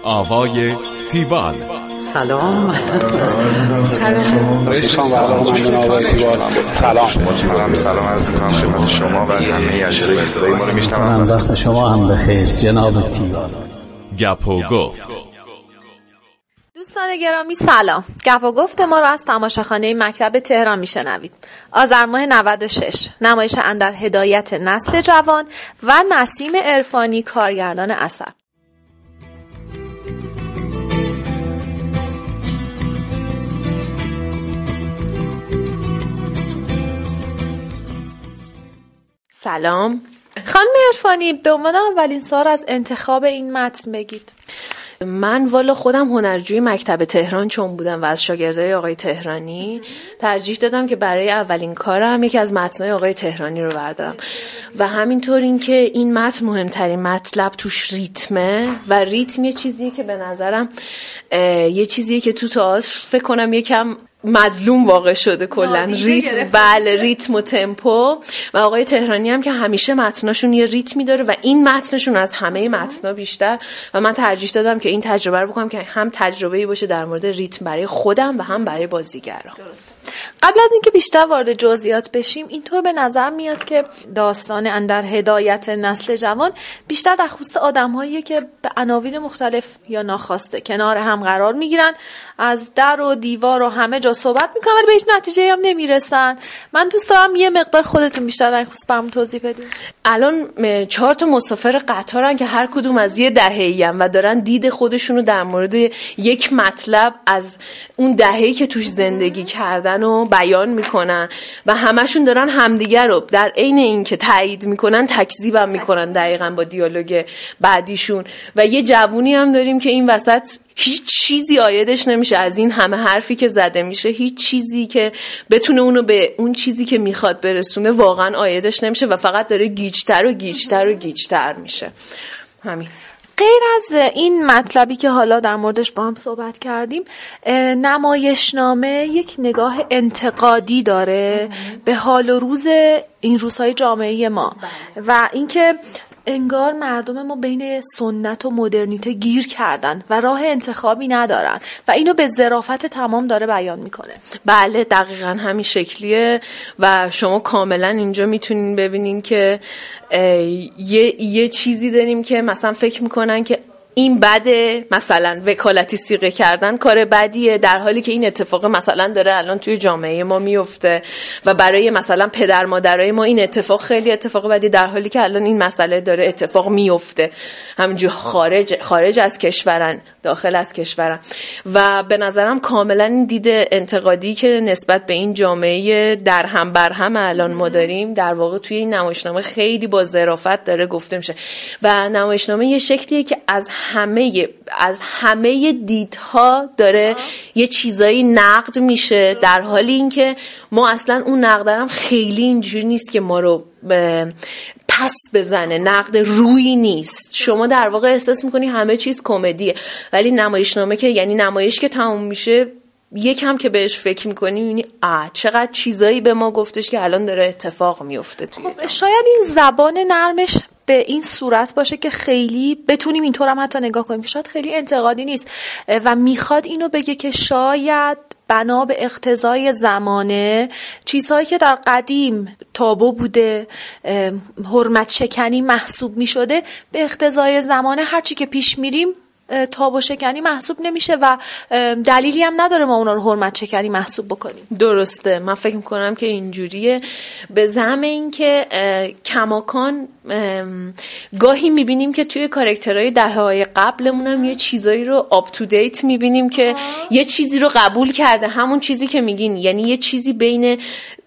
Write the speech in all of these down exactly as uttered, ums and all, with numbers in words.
آوای تیوال. سلام. سلام. سلام. سلام عرض می‌کنم خدمت شما و همه اجرای صدای ما رو میشنوم. وقت شما هم بخیر جناب تیوال. گپ و گفت. دوستان گرامی سلام. گپ و گفت ما رو از تماشاخانه مکتب تهران میشنوید. آذر ماه نود و شش نمایش اندر هدایت نسل جوان و نسیم عرفانی کارگردان اثر. سلام. خانم عرفانی، به عنوان اولین سوال از انتخاب این متن بگید. من والا خودم هنرجوی مکتب تهران چون بودم و از شاگردای آقای تهرانی ترجیح دادم که برای اولین کارم یکی از متنای آقای تهرانی رو بردارم و همینطور این که این متن مهمترین مطلب توش ریتمه و ریتم یه چیزیه که به نظرم یه چیزیه که تو تئاتر فکر کنم یکم مظلوم واقع شده کلا ریتم. بله، ریتم و تمپو. و آقای تهرانی هم که همیشه متناشون یه ریتمی داره و این متنشون از همه متنا بیشتر و من ترجیح دادم که این تجربه رو بکنم که هم تجربه‌ای باشه در مورد ریتم برای خودم و هم برای بازیگران. قبل از اینکه بیشتر وارد جزئیات بشیم، اینطور به نظر میاد که داستان اندر هدایت نسل جوان بیشتر در خصوص آدم‌هایی که به عناوین مختلف یا ناخواسته کنار هم قرار میگیرن، از در و دیوار و همه جا صحبت میکنن ولی به هیچ نتیجه‌ای هم نمیرسن. من دوست دارم یه مقدار خودتون بیشتر در این خصوص برام توضیح بدید. الان چهار تا مسافر قطارن که هر کدوم از یه دهه‌ای ان و دارن دید خودشونو در مورد یک مطلب از اون دهه‌ای که توش زندگی کردن و بیان میکنن و همشون دارن همدیگر رو در عین این که تایید میکنن تکذیبم میکنن دقیقاً با دیالوگ بعدیشون. و یه جوونی هم داریم که این وسط هیچ چیزی آیدش نمیشه از این همه حرفی که زده میشه، هیچ چیزی که بتونه اونو به اون چیزی که میخواد برسونه واقعا آیدش نمیشه و فقط داره گیجتر و گیجتر و گیجتر میشه. همین. غیر از این مطلبی که حالا در موردش با هم صحبت کردیم، نمایشنامه یک نگاه انتقادی داره به حال و روز این روزهای جامعه ما و اینکه انگار مردم ما بین سنت و مدرنیته گیر کردن و راه انتخابی ندارن و اینو به ظرافت تمام داره بیان میکنه. بله دقیقاً همین شکلیه و شما کاملا اینجا میتونین ببینین که یه یه چیزی داریم که مثلا فکر میکنن که این بده، مثلا وکالتی صیغه کردن کار بدیه، در حالی که این اتفاق مثلا داره الان توی جامعه ما میفته و برای مثلا پدر مادرای ما این اتفاق خیلی اتفاق بدی، در حالی که الان این مسئله داره اتفاق میفته همینجور خارج خارج از کشورن داخل از کشورن. و به نظرم کاملا این دید انتقادی که نسبت به این جامعه در هم بر هم الان ما داریم در واقع توی این نمایشنامه خیلی با ظرافت داره گفته میشه و نمایشنامه یه شکلیه که از همه از همه دیدها داره یه چیزایی نقد میشه، در حالی اینکه ما اصلا اون نقد هم خیلی اینجوری نیست که ما رو پس بزنه، نقد روی نیست. شما در واقع احساس میکنی همه چیز کمدیه ولی نمایشنامه که یعنی نمایش که تموم میشه یکم که بهش فکر میکنی میبینی آه چقدر چیزایی به ما گفتش که الان داره اتفاق میفته توی خب شاید این زبان نرمش به این صورت باشه که خیلی بتونیم اینطور هم حتی نگاه کنیم که شاید خیلی انتقادی نیست و میخواد اینو بگه که شاید بنا به اقتضای زمانه چیزهایی که در قدیم تابو بوده، حرمت شکنی محسوب میشده، به اقتضای زمانه هرچی که پیش میریم تابو شکنی محسوب نمیشه و دلیلی هم نداره ما اونا رو حرمت شکنی محسوب بکنیم. درسته، من فکر میکنم که اینجوریه. به زعم این که کماکان گاهی میبینیم که توی کاراکترهای دهه‌های قبلمون هم یه چیزایی رو آپ تو دیت میبینیم که آه. یه چیزی رو قبول کرده، همون چیزی که میگین، یعنی یه چیزی بین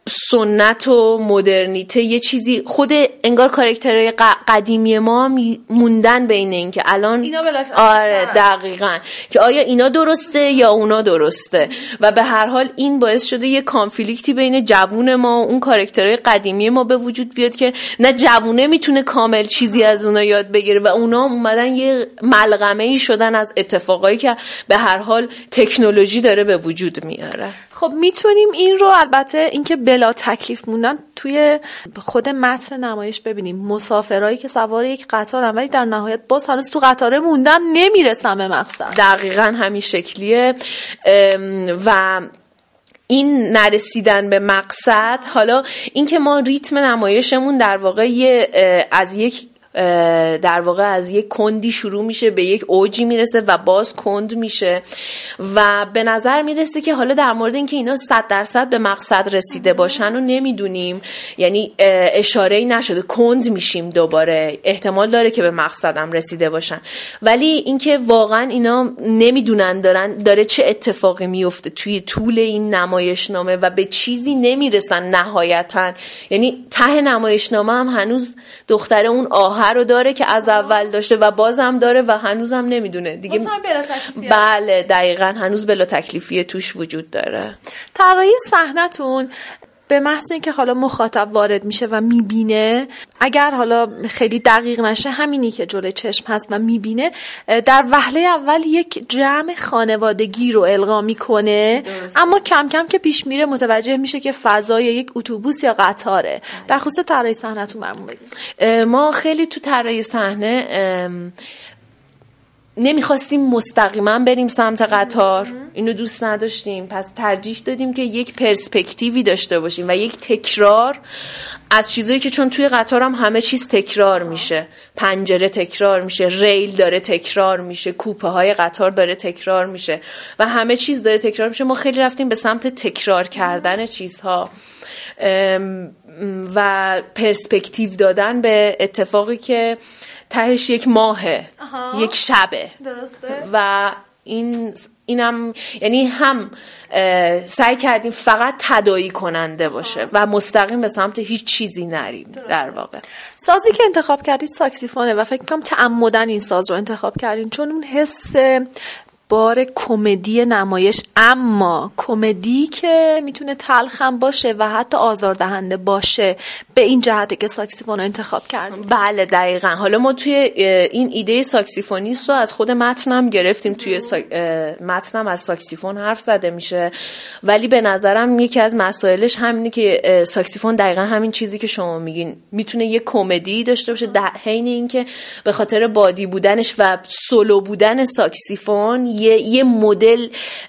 سنت و مدرنیته، یه چیزی خود انگار کاراکترهای قدیمی ما موندن بین این که الان آره دقیقاً که آیا اینا درسته یا اونا درسته و به هر حال این باعث شده یه کانفلیکتی بین جوون ما و اون کاراکترهای قدیمی ما به وجود بیاد که نه جوونه میتونه کامل چیزی از اونا یاد بگیره و اونا اومدن یه ملغمه‌ای شدن از اتفاقایی که به هر حال تکنولوژی داره به وجود میاره. خب میتونیم این رو البته اینکه بلا تکلیف موندن توی خود متن نمایش ببینیم. مسافرایی که سوار یک قطارن ولی در نهایت باز هنوز تو قطاره موندن، نمیرسن به مقصد. دقیقاً همین شکلیه و این نرسیدن به مقصد، حالا اینکه ما ریتم نمایشمون در واقع از یک در واقع از یک کندی شروع میشه به یک اوجی میرسه و باز کند میشه و به نظر میرسه که حالا در مورد اینکه اینا صد درصد به مقصد رسیده باشن و نمیدونیم، یعنی اشاره‌ای نشده، کند میشیم دوباره، احتمال داره که به مقصدم رسیده باشن، ولی اینکه واقعا اینا نمیدونن دارن داره چه اتفاقی میفته توی طول این نمایشنامه و به چیزی نمیرسن نهایتا. یعنی ته نمایشنامه هم هنوز دختر اون آه رو داره که از اول داشته و بازم داره و هنوزم نمیدونه دیگه. بله دقیقاً هنوز بلا تکلیفی توش وجود داره. طراحی صحنتون به محض اینکه حالا مخاطب وارد میشه و میبینه، اگر حالا خیلی دقیق نشه، همینی که جلوی چشم هست و میبینه، در وهله اول یک جمع خانوادگی رو القا میکنه، اما کم کم که پیش میره متوجه میشه که فضای یک اتوبوس یا قطاره. در خصوص طراحی صحنتون برامون بگید. ما خیلی تو طراحی صحنه نمیخواستیم مستقیما بریم سمت قطار، اینو دوست نداشتیم، پس ترجیح دادیم که یک پرسپکتیوی داشته باشیم و یک تکرار از چیزایی که چون توی قطار هم همه چیز تکرار میشه، پنجره تکرار میشه، ریل داره تکرار میشه، کوپه های قطار داره تکرار میشه و همه چیز داره تکرار میشه. ما خیلی رفتیم به سمت تکرار کردن چیزها و پرسپکتیو دادن به اتفاقی که تهش یک ماهه، آها. یک شبه. درسته. و این اینم یعنی هم سعی کردیم فقط تداعی کننده باشه و مستقیم به سمت هیچ چیزی نریم. درسته. در واقع سازی که انتخاب کردید ساکسیفونه و فکر کنم تعمدن این ساز رو انتخاب کردین چون اون حس بار کمدی نمایش، اما کمدی که میتونه تلخ هم باشه و حتی آزاردهنده باشه، به این جهته که ساکسیفون رو انتخاب کردیم. بله دقیقاً. حالا ما توی این ایده ساکسیفونیست رو از خود متنم گرفتیم، توی سا... متنم از ساکسیفون حرف زده میشه، ولی به نظرم یکی از مسائلش همینه که ساکسیفون دقیقاً همین چیزی که شما میگین میتونه یه کمدی داشته باشه در حین اینکه به خاطر بادی بودنش و سولو بودن ساکسیفون یه یه مدل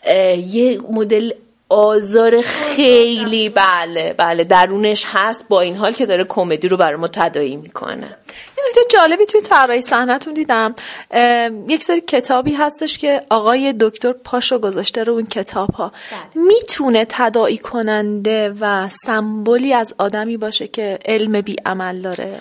یه مدل آزار خیلی بله بله درونش هست، با این حال که داره کمدی رو برای ما تداعی میکنه. یه نکته جالبی توی طراحی صحنتون دیدم، یک سری کتابی هستش که آقای دکتر پاشو گذاشته رو اون کتاب ها. میتونه تداعی کننده و سمبولی از آدمی باشه که علم بی عمل داره؟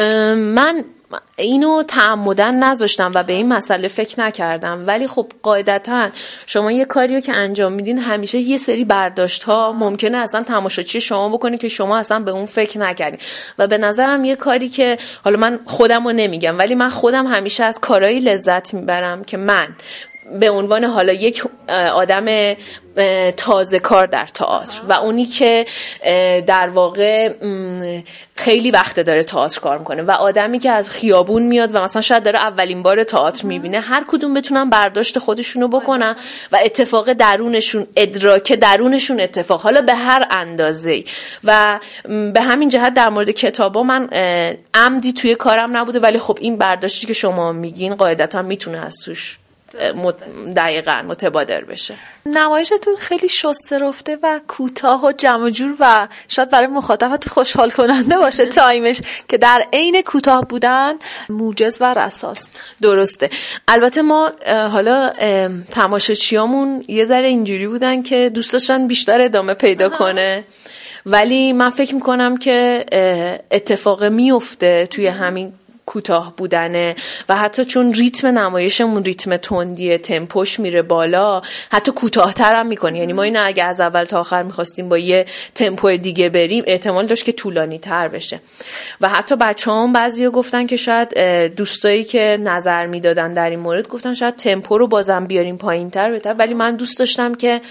من اینو تعمدن نذاشتم و به این مسئله فکر نکردم، ولی خب قاعدتا شما یه کاریو که انجام میدین همیشه یه سری برداشت ها ممکنه اصلا تماشاچی شما بکنه که شما اصلا به اون فکر نکردین و به نظرم یه کاری که حالا من خودمو نمیگم ولی من خودم همیشه از کارهایی لذت میبرم که من به عنوان حالا یک آدم تازه کار در تئاتر و اونی که در واقع خیلی وقت داره تئاتر کار میکنه و آدمی که از خیابون میاد و مثلا شاید داره اولین بار تئاتر میبینه، هر کدوم بتونن برداشت خودشونو بکنن و اتفاق درونشون، ادراک درونشون اتفاق، حالا به هر اندازه‌ای. و به همین جهت در مورد کتابا من عمدی توی کارم نبوده، ولی خب این برداشتی که شما میگین قاعدتا میتونه از توش دقیقاً متبادر بشه. نمایشتون خیلی شسته رفته و کوتاه و جمع جور و شاید برای مخاطبت خوشحال کننده باشه تایمش، که در عین کوتاه بودن موجز و رساست. درسته. البته ما حالا تماشاچیامون یه ذره اینجوری بودن که دوست داشتن بیشتر ادامه پیدا کنه، ولی من فکر میکنم که اتفاق میفته توی همین کوتاه بودنه و حتی چون ریتم نمایشمون ریتم تندیه، تمپوش میره بالا، حتی کوتاه‌تر هم میکنه. یعنی ما اینو اگه از اول تا آخر میخواستیم با یه تمپو دیگه بریم احتمال داشت که طولانی تر بشه. و حتی بچه‌هام بعضیا گفتن که شاید دوستایی که نظر میدادن در این مورد گفتن شاید تمپو رو بازم بیاریم پایین‌تر بهتر، ولی من دوست داشتم که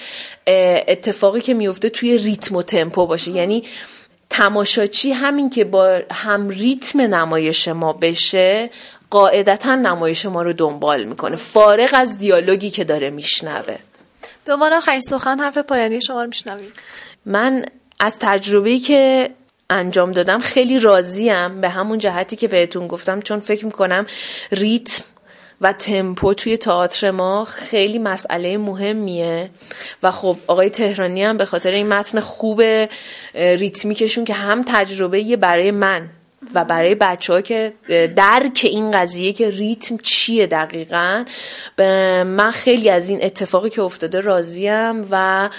اتفاقی که میفته توی ریتم و تمپو باشه. یعنی تماشاچی همین که با هم ریتم نمایش ما بشه قاعدتا نمایش ما رو دنبال میکنه، فارغ از دیالوگی که داره میشنوه. به عنوان آخرین سخن حرف پایانی شما رو میشنویم. من از تجربه‌ای که انجام دادم خیلی راضیم، به همون جهتی که بهتون گفتم، چون فکر میکنم ریتم و تمپو توی تئاتر ما خیلی مسئله مهمیه و خب آقای تهرانی هم به خاطر این متن خوب ریتمیکشون که هم تجربه برای من و برای بچه‌ها که درک این قضیه که ریتم چیه دقیقاً، من خیلی از این اتفاقی که افتاده راضیم و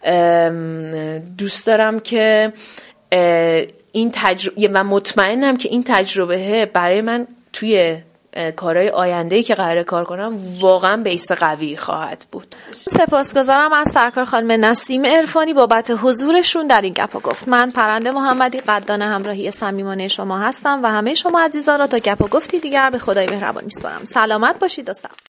دوست دارم که این تجربه و مطمئنم که این تجربه برای من توی کارهای آینده‌ای که قراره کار کنم واقعا بیس قوی خواهد بود. سپاسگزارم از سرکار خانم نسیم عرفانی بابت حضورشون در این گپ و گفت. من پرنده محمدی قدردان همراهی صمیمانه شما هستم و همه شما عزیزان را تا گپ و گفتی دیگر به خدای مهربان میسپارم. سلامت باشید و سلام.